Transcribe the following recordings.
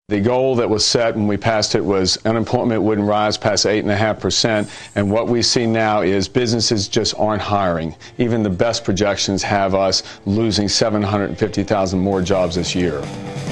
The goal that was set when we passed it was unemployment wouldn't rise past 8.5%. And what we see now is businesses just aren't hiring. Even the best projections have us losing 750,000 more jobs this year.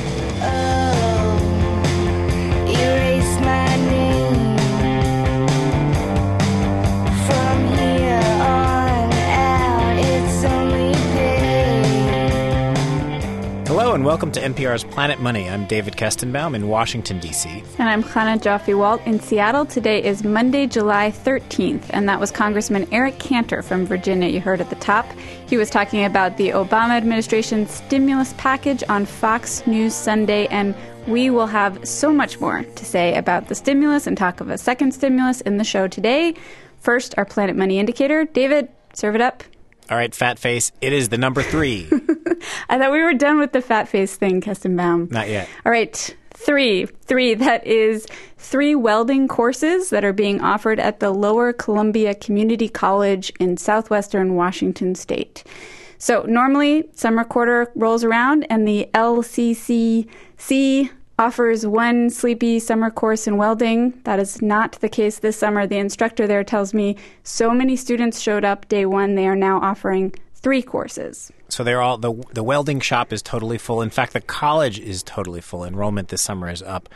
Hello and welcome to NPR's Planet Money. I'm David Kestenbaum in Washington, D.C. And I'm Chana Joffe-Walt in Seattle. Today is Monday, July 13th, and that was Congressman Eric Cantor from Virginia you heard at the top. He was talking about the Obama administration's stimulus package on Fox News Sunday, and we will have so much more to say about the stimulus and talk of a second stimulus in the show today. First, our Planet Money indicator. David, serve it up. All right, fat face, it is the number 3. I thought we were done with the fat face thing, Kestenbaum. Not yet. All right, three. That is 3 welding courses that are being offered at the Lower Columbia Community College in southwestern Washington state. So normally, summer quarter rolls around and the LCCC offers 1 sleepy summer course in welding. That is not the case this summer. The instructor there tells me so many students showed up day 1, they are now offering 3 courses. So they're all the welding shop is totally full. In fact, the college is totally full. Enrollment this summer is up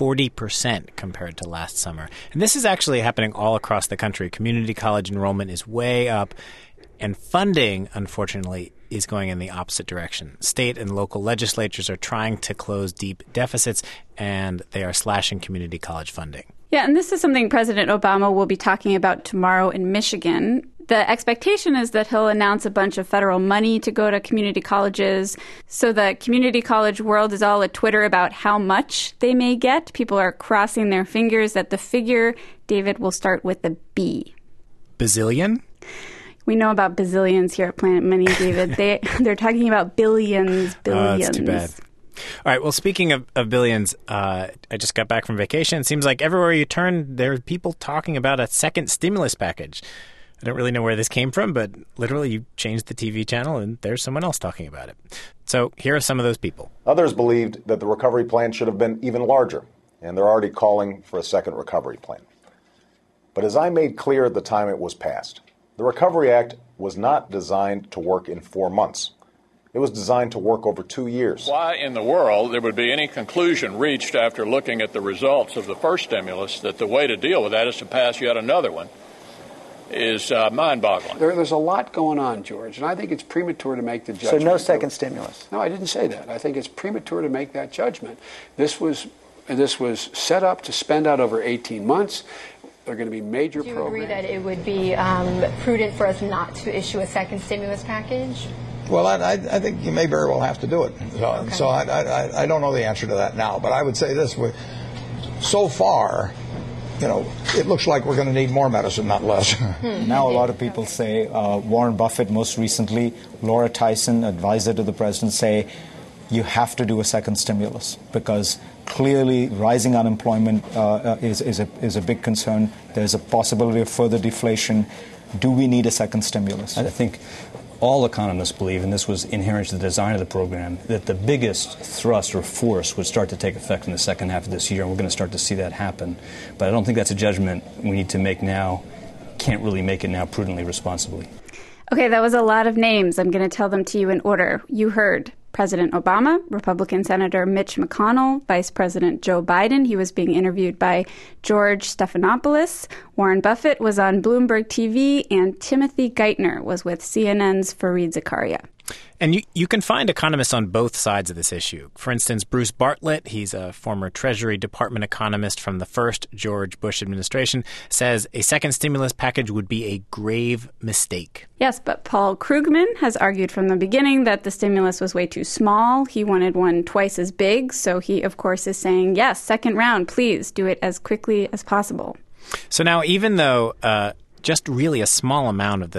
40% compared to last summer. And this is actually happening all across the country. Community college enrollment is way up. And funding, unfortunately, is going in the opposite direction. State and local legislatures are trying to close deep deficits, and they are slashing community college funding. Yeah, and this is something President Obama will be talking about tomorrow in Michigan. The expectation is that he'll announce a bunch of federal money to go to community colleges. So the community college world is all at Twitter about how much they may get. People are crossing their fingers that the figure, David, will start with a B. Bazillion? We know about bazillions here at Planet Money, David. They're talking about billions. Oh, that's too bad. All right. Well, speaking of billions, I just got back from vacation. It seems like everywhere you turn, there are people talking about a second stimulus package. I don't really know where this came from, but literally you changed the TV channel and there's someone else talking about it. So here are some of those people. Others believed that the recovery plan should have been even larger, and they're already calling for a second recovery plan. But as I made clear at the time it was passed, the Recovery Act was not designed to work in 4 months. It was designed to work over 2 years. Why in the world there would be any conclusion reached after looking at the results of the first stimulus that the way to deal with that is to pass yet another one is mind-boggling. There's a lot going on, George, and I think it's premature to make the judgment. So no second stimulus? No, I didn't say that. I think it's premature to make that judgment. This was set up to spend out over 18 months. There are going to be major programs. Do you agree that it would be prudent for us not to issue a second stimulus package? Well, I think you may very well have to do it. So I don't know the answer to that now. But I would say this. So far, it looks like we're going to need more medicine, not less. Now a lot of people say, Warren Buffett most recently, Laura Tyson, advisor to the president, say you have to do a second stimulus because clearly rising unemployment is a big concern. There's a possibility of further deflation. Do we need a second stimulus? I think all economists believe, and this was inherent to the design of the program, that the biggest thrust or force would start to take effect in the second half of this year, and we're going to start to see that happen. But I don't think that's a judgment we need to make now. Can't really make it now prudently, responsibly. Okay, that was a lot of names. I'm going to tell them to you in order. You heard President Obama, Republican Senator Mitch McConnell, Vice President Joe Biden. He was being interviewed by George Stephanopoulos. Warren Buffett was on Bloomberg TV, and Timothy Geithner was with CNN's Fareed Zakaria. And you can find economists on both sides of this issue. For instance, Bruce Bartlett, he's a former Treasury Department economist from the first George Bush administration, says a second stimulus package would be a grave mistake. Yes, but Paul Krugman has argued from the beginning that the stimulus was way too small. He wanted one twice as big. So he, of course, is saying, yes, second round, please do it as quickly as possible. So now, even though just really a small amount of the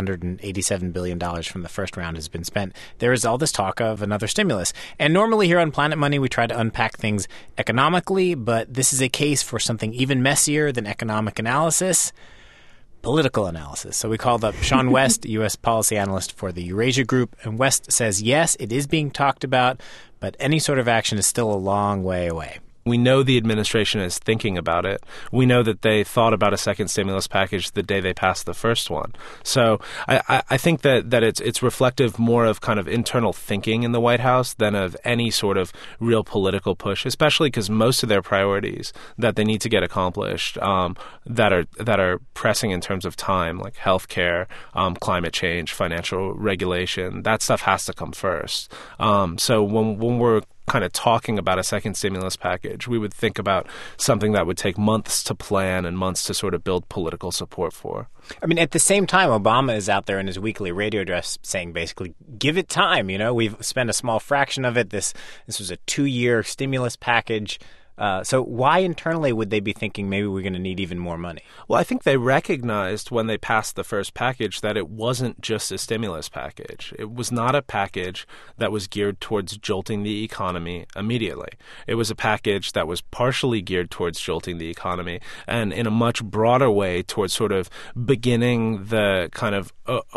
$787 billion from the first round has been spent, there is all this talk of another stimulus. And normally here on Planet Money, we try to unpack things economically, but this is a case for something even messier than economic analysis, political analysis. So we called up Sean West, U.S. policy analyst for the Eurasia Group, and West says, yes, it is being talked about, but any sort of action is still a long way away. We know the administration is thinking about it. We know that they thought about a second stimulus package the day they passed the first one. So I think that it's reflective more of kind of internal thinking in the White House than of any sort of real political push, especially because most of their priorities that they need to get accomplished that are pressing in terms of time, like healthcare, climate change, financial regulation, that stuff has to come first. So when we're kind of talking about a second stimulus package, we would think about something that would take months to plan and months to sort of build political support for. I mean, at the same time, Obama is out there in his weekly radio address saying basically, give it time. You know, we've spent a small fraction of it. This was a 2-year stimulus package. So why internally would they be thinking maybe we're going to need even more money? Well, I think they recognized when they passed the first package that it wasn't just a stimulus package. It was not a package that was geared towards jolting the economy immediately. It was a package that was partially geared towards jolting the economy and in a much broader way towards sort of beginning the kind of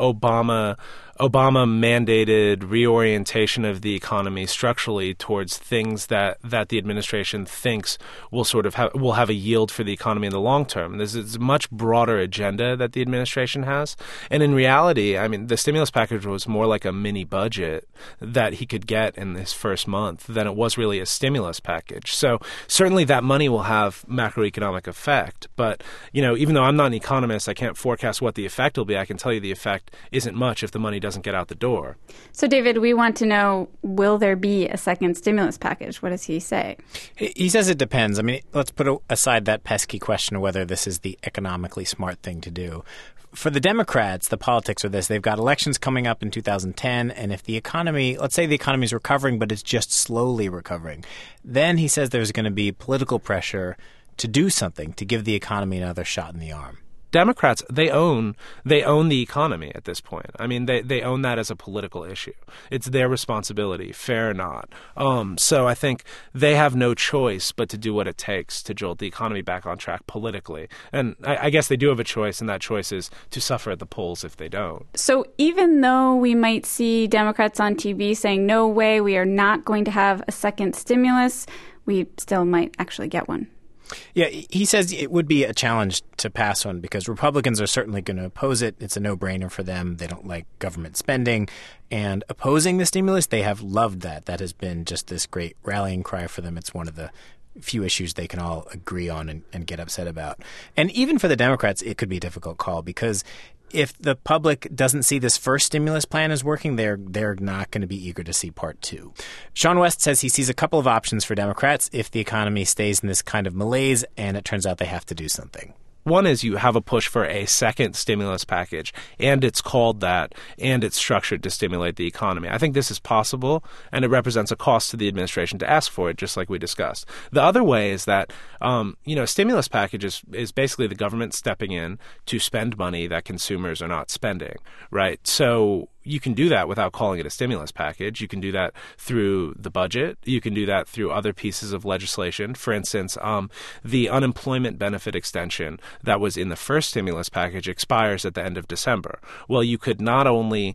Obama-mandated reorientation of the economy structurally towards things that the administration thinks will sort of will have a yield for the economy in the long term. There's a much broader agenda that the administration has. And in reality, I mean, the stimulus package was more like a mini budget that he could get in his first month than it was really a stimulus package. So certainly that money will have macroeconomic effect. But, you know, even though I'm not an economist, I can't forecast what the effect will be. I can tell you the effect isn't much if the money doesn't get out the door. So, David, we want to know, will there be a second stimulus package? What does he say? He says it depends. I mean, let's put aside that pesky question of whether this is the economically smart thing to do. For the Democrats, the politics are this. They've got elections coming up in 2010, and if the economy, let's say the economy is recovering, but it's just slowly recovering, then he says there's going to be political pressure to do something, to give the economy another shot in the arm. Democrats, they own the economy at this point. I mean, they own that as a political issue. It's their responsibility, fair or not. So I think they have no choice but to do what it takes to jolt the economy back on track politically. And I guess they do have a choice, and that choice is to suffer at the polls if they don't. So even though we might see Democrats on TV saying, no way, we are not going to have a second stimulus, we still might actually get one. Yeah, he says it would be a challenge to pass one because Republicans are certainly going to oppose it. It's a no-brainer for them. They don't like government spending. And opposing the stimulus, they have loved that. That has been just this great rallying cry for them. It's one of the few issues they can all agree on and get upset about. And even for the Democrats, it could be a difficult call because if the public doesn't see this first stimulus plan as working, they're not going to be eager to see part two. Sean West says he sees a couple of options for Democrats if the economy stays in this kind of malaise and it turns out they have to do something. One is you have a push for a second stimulus package, and it's called that, and it's structured to stimulate the economy. I think this is possible, and it represents a cost to the administration to ask for it, just like we discussed. The other way is that, a stimulus package is basically the government stepping in to spend money that consumers are not spending, right? So you can do that without calling it a stimulus package. You can do that through the budget. You can do that through other pieces of legislation. For instance, the unemployment benefit extension that was in the first stimulus package expires at the end of December. Well, you could not only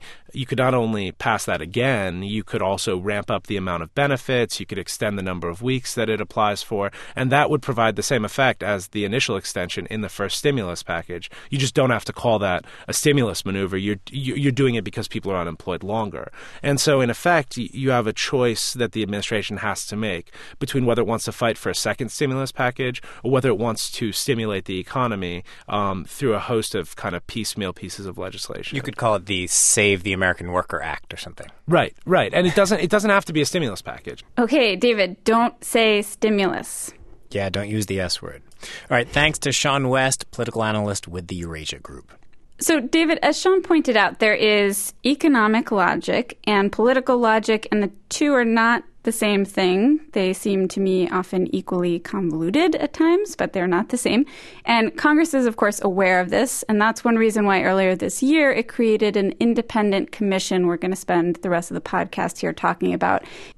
pass that again, you could also ramp up the amount of benefits. You could extend the number of weeks that it applies for, and that would provide the same effect as the initial extension in the first stimulus package. You just don't have to call that a stimulus maneuver. You're doing it because people are unemployed longer. And so, in effect, you have a choice that the administration has to make between whether it wants to fight for a second stimulus package or whether it wants to stimulate the economy through a host of kind of piecemeal pieces of legislation. You could call it the Save the American Worker Act or something. Right. And it doesn't have to be a stimulus package. Okay, David, don't say stimulus. Yeah, don't use the S word. All right, thanks to Sean West, political analyst with the Eurasia Group. So, David, as Sean pointed out, there is economic logic and political logic, and the two are not the same thing. They seem to me often equally convoluted at times, but they're not the same. And Congress is, of course, aware of this, and that's one reason why earlier this year it created an independent commission we're going to spend the rest of the podcast here talking about.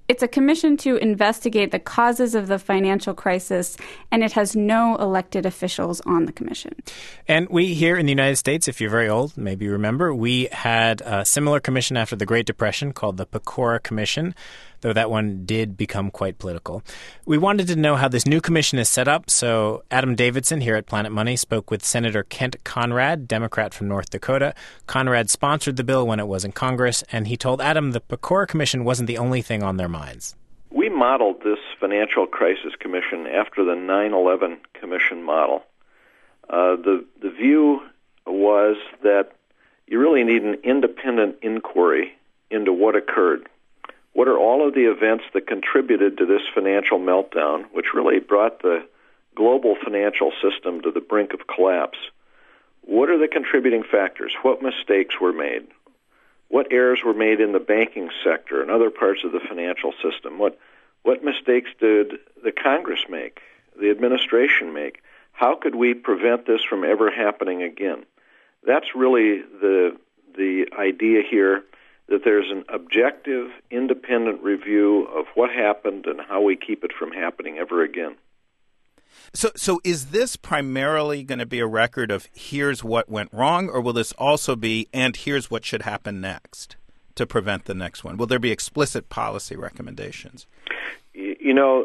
It's a commission to investigate the causes of the financial crisis, and it has no elected officials on the commission. And we here in the United States, if you're very old, maybe you remember, we had a similar commission after the Great Depression called the Pecora Commission, though that one did become quite political. We wanted to know how this new commission is set up, so Adam Davidson here at Planet Money spoke with Senator Kent Conrad, Democrat from North Dakota. Conrad sponsored the bill when it was in Congress, and he told Adam the Pecora Commission wasn't the only thing on their minds. We modeled this financial crisis commission after the 9/11 commission model. The view was that you really need an independent inquiry into what occurred. What are all of the events that contributed to this financial meltdown, which really brought the global financial system to the brink of collapse? What are the contributing factors? What mistakes were made? What errors were made in the banking sector and other parts of the financial system? What mistakes did the Congress make, the administration make? How could we prevent this from ever happening again? That's really the idea here, that there's an objective, independent review of what happened and how we keep it from happening ever again. So is this primarily going to be a record of here's what went wrong, or will this also be and here's what should happen next to prevent the next one? Will there be explicit policy recommendations? You know,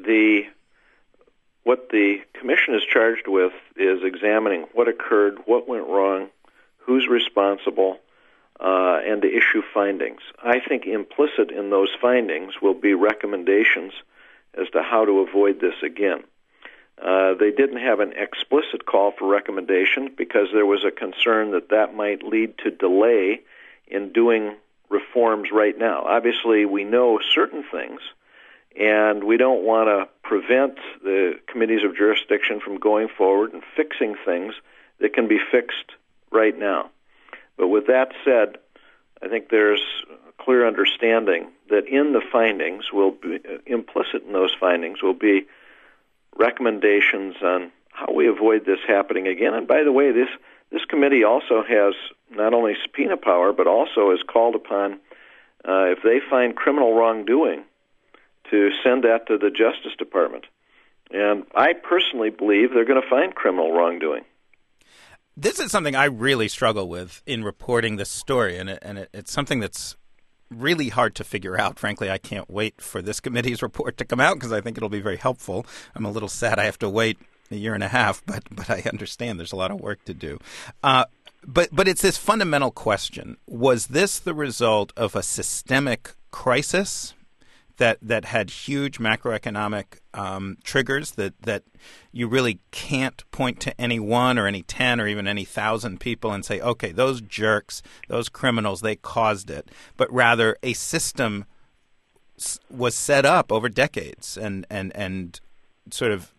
what the commission is charged with is examining what occurred, what went wrong, who's responsible, and to issue findings. I think implicit in those findings will be recommendations as to how to avoid this again. They didn't have an explicit call for recommendation because there was a concern that might lead to delay in doing reforms right now. Obviously, we know certain things, and we don't want to prevent the committees of jurisdiction from going forward and fixing things that can be fixed right now. But with that said, I think there's a clear understanding that in the findings will be, implicit in those findings will be recommendations on how we avoid this happening again. And by the way, this committee also has not only subpoena power, but also is called upon, if they find criminal wrongdoing, to send that to the Justice Department. And I personally believe they're going to find criminal wrongdoing. This is something I really struggle with in reporting this story, and it's something that's really hard to figure out. Frankly, I can't wait for this committee's report to come out because I think it'll be very helpful. I'm a little sad I have to wait a year and a half, but I understand there's a lot of work to do. But it's this fundamental question. Was this the result of a systemic crisis that had huge macroeconomic triggers that you really can't point to any one or any 10 or even any 1,000 people and say, okay, those jerks, those criminals, they caused it, but rather a system was set up over decades and sort of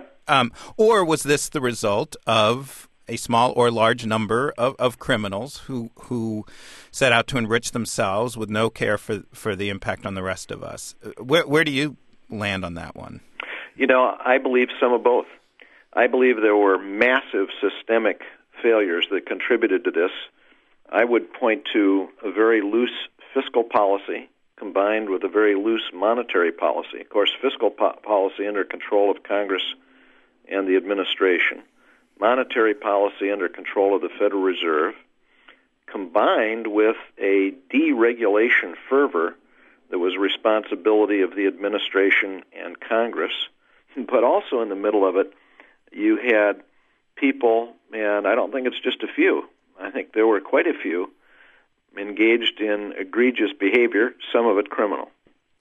or was this the result of a small or large number of criminals who set out to enrich themselves with no care for the impact on the rest of us? Where do you land on that one? You know, I believe some of both. I believe there were massive systemic failures that contributed to this. I would point to a very loose fiscal policy combined with a very loose monetary policy. Of course, fiscal policy under control of Congress and the administration. Monetary policy under control of the Federal Reserve, combined with a deregulation fervor that was responsibility of the administration and Congress. But also in the middle of it, you had people, and I don't think it's just a few, I think there were quite a few, engaged in egregious behavior, some of it criminal.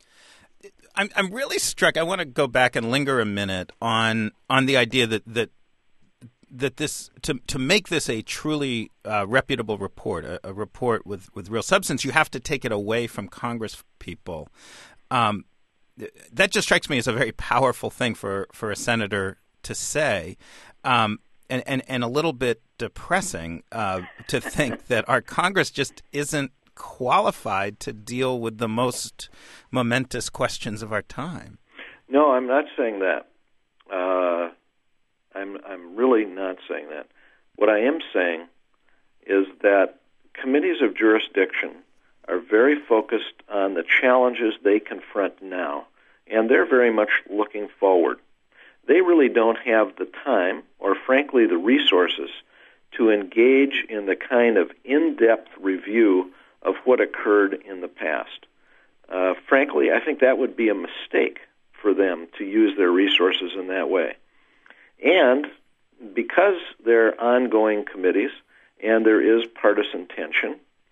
I'm really struck. I want to go back and linger a minute on the idea that this to make this a truly reputable report, a report with real substance, you have to take it away from Congress people. That just strikes me as a very powerful thing for a senator to say, and a little bit depressing to think that our Congress just isn't qualified to deal with the most momentous questions of our time. No, I'm not saying that. I'm really not saying that. What I am saying is that committees of jurisdiction are very focused on the challenges they confront now, and they're very much looking forward. They really don't have the time or, frankly, the resources to engage in the kind of in-depth review of what occurred in the past. Frankly, I think that would be a mistake for them to use their resources in that way. And because they're ongoing committees and there is partisan tension,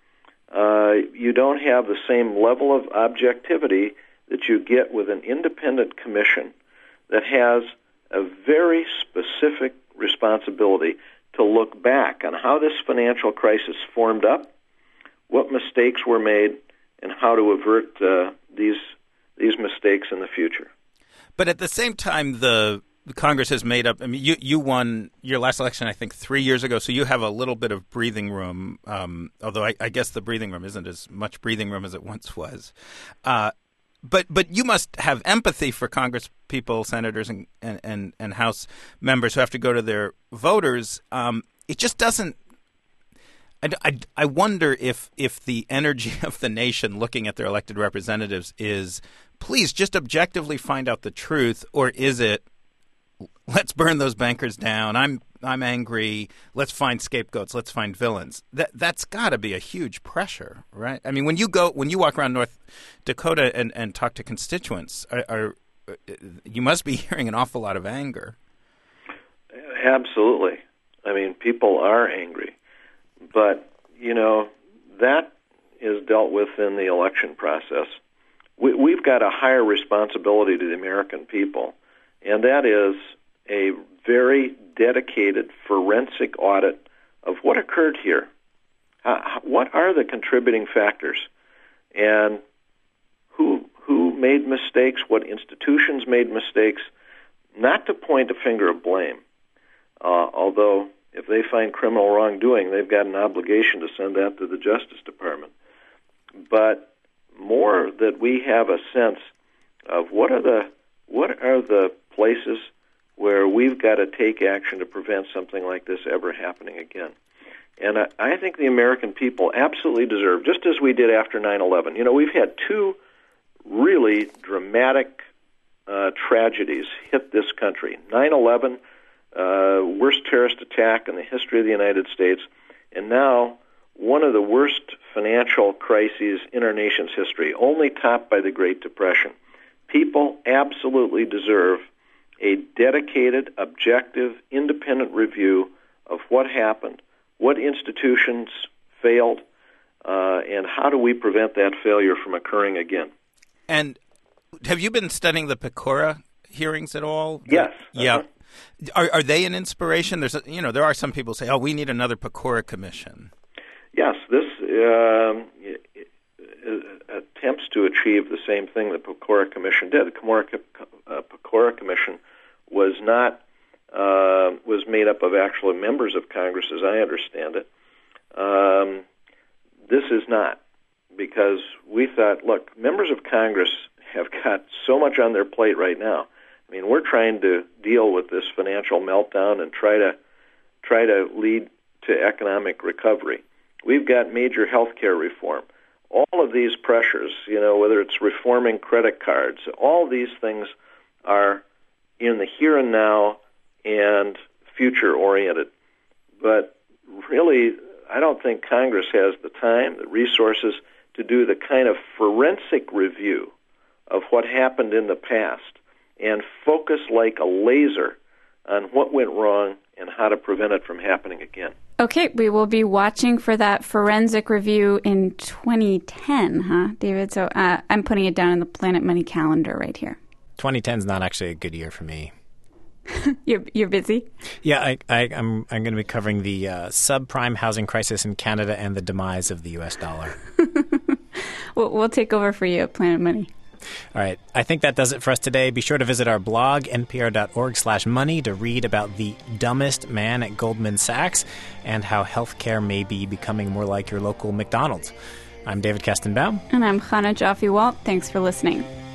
you don't have the same level of objectivity that you get with an independent commission that has a very specific responsibility to look back on how this financial crisis formed up, what mistakes were made, and how to avert these mistakes in the future. But at the same time, the Congress has made up. I mean, you won your last election, I think, 3 years ago, so you have a little bit of breathing room. Although I guess the breathing room isn't as much breathing room as it once was. But you must have empathy for Congress people, senators, and House members who have to go to their voters. It just doesn't. I wonder if the energy of the nation looking at their elected representatives is, please just objectively find out the truth, or is it, let's burn those bankers down. I'm angry. Let's find scapegoats. Let's find villains. That's got to be a huge pressure, right? I mean, when you walk around North Dakota and talk to constituents, you must be hearing an awful lot of anger. Absolutely. I mean, people are angry, but that is dealt with in the election process. We've got a higher responsibility to the American people, and that is a very dedicated forensic audit of what occurred here. What are the contributing factors? And who made mistakes? What institutions made mistakes? Not to point a finger of blame, although if they find criminal wrongdoing, they've got an obligation to send that to the Justice Department. But more that we have a sense of what are the places where we've got to take action to prevent something like this ever happening again. And I think the American people absolutely deserve, just as we did after 9/11. We've had two really dramatic tragedies hit this country. 9/11, worst terrorist attack in the history of the United States, and now one of the worst financial crises in our nation's history, only topped by the Great Depression. People absolutely deserve a dedicated, objective, independent review of what happened, what institutions failed, and how do we prevent that failure from occurring again. And have you been studying the Pecora hearings at all? Yes. Yeah. Are they an inspiration? There are some people who say, we need another Pecora commission. Yes, this attempts to achieve the same thing the Pecora Commission did. The Pecora Commission was made up of actually members of Congress, as I understand it. This is not, because we thought, look, members of Congress have got so much on their plate right now. I mean, we're trying to deal with this financial meltdown and try to lead to economic recovery. We've got major health care reform. All of these pressures, whether it's reforming credit cards, all these things are in the here and now and future-oriented. But really, I don't think Congress has the time, the resources to do the kind of forensic review of what happened in the past and focus like a laser on what went wrong and how to prevent it from happening again. Okay, we will be watching for that forensic review in 2010, huh, David? So I'm putting it down in the Planet Money calendar right here. 2010 is not actually a good year for me. You're busy? Yeah, I'm going to be covering the subprime housing crisis in Canada and the demise of the U.S. dollar. We'll take over for you at Planet Money. All right. I think that does it for us today. Be sure to visit our blog, npr.org/money, to read about the dumbest man at Goldman Sachs and how healthcare may be becoming more like your local McDonald's. I'm David Kestenbaum. And I'm Chana Joffe-Walt. Thanks for listening.